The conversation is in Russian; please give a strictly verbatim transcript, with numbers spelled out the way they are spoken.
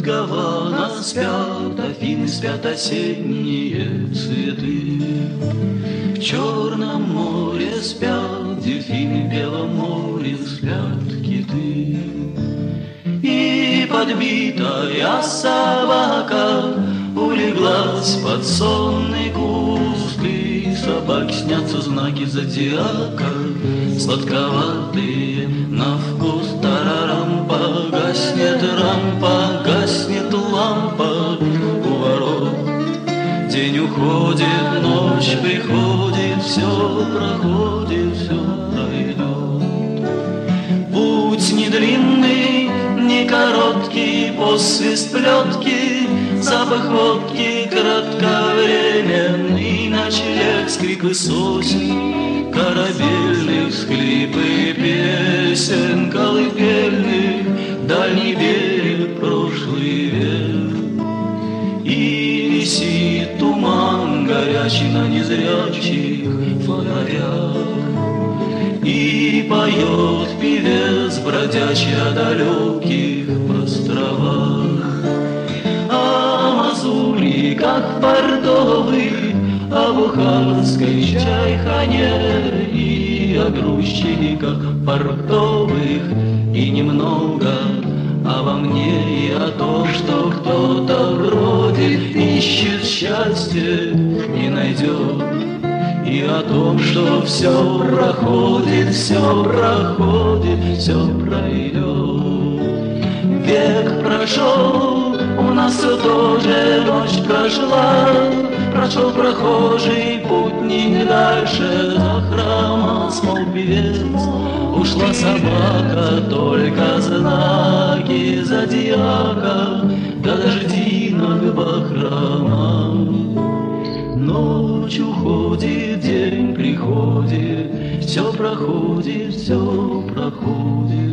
Гавана спят, Афины спят осенние цветы. В Черном море спят дельфины, в Белом море спят киты. И подбитая собака улеглась под сонный куст, и собаке снятся знаки зодиака, сладковатые на вкус. Тарарампа, гаснет рампа, гаснет лампа у ворот. День уходит, ночь приходит, все проходит, все пройдет. Путь не длинный, не короткий, посвист плетки, запах водки, кратковременный ночлег, скрипы сосен, корабельных, схлипы песен колыбельных, дальний берег, прошлый век. И висит туман горячий на незрячих фонарях, и поет певец бродячий о далеких островах. О Мазури, как портовый, о бухарской чайхане, и о грузчиках портовых, и немного обо мне, и о том, что кто-то бродит, ищет счастье, не найдет, и о том, что все проходит, все проходит, все пройдет. Век прошел, у нас все тоже ночь прошла, прошел прохожий путник дальше, за храмом смолк певец. Ушла собака, только знаки зодиака, да дождинок бахрома. Ночь уходит, день приходит, все проходит, все проходит.